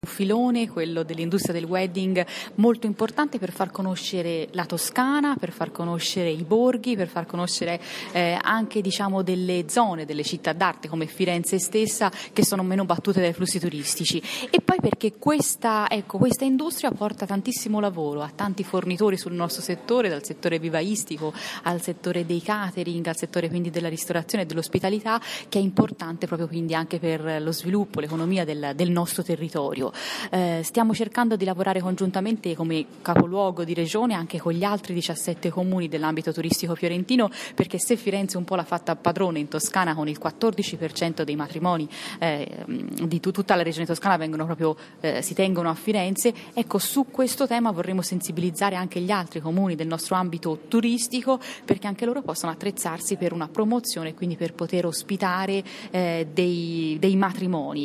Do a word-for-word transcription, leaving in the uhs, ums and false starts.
Un filone, quello dell'industria del wedding, molto importante per far conoscere la Toscana, per far conoscere i borghi, per far conoscere eh, anche diciamo delle zone, delle città d'arte come Firenze stessa, che sono meno battute dai flussi turistici. E poi perché questa, ecco, questa industria porta tantissimo lavoro a tanti fornitori sul nostro settore, dal settore vivaistico al settore dei catering, al settore quindi della ristorazione e dell'ospitalità, che è importante proprio quindi anche per lo sviluppo, l'economia del, del nostro territorio. Eh, stiamo cercando di lavorare congiuntamente come capoluogo di regione anche con gli altri diciassette comuni dell'ambito turistico fiorentino, perché se Firenze un po' l'ha fatta padrone in Toscana, con il quattordici per cento dei matrimoni eh, di t- tutta la regione toscana vengono proprio, eh, si tengono a Firenze, ecco, su questo tema vorremmo sensibilizzare anche gli altri comuni del nostro ambito turistico, perché anche loro possono attrezzarsi per una promozione e quindi per poter ospitare eh, dei, dei matrimoni.